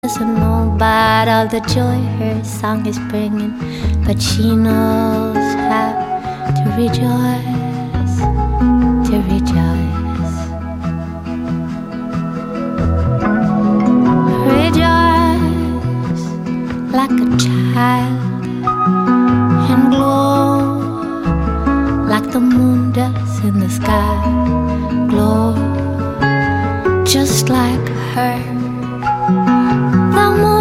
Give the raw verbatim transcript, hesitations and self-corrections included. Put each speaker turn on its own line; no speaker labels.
doesn't know about all the joy her song is bringing, but she knows how to rejoice, to rejoice. Rejoice like a child and glow like the moon does in the sky. Glow just like her. The moon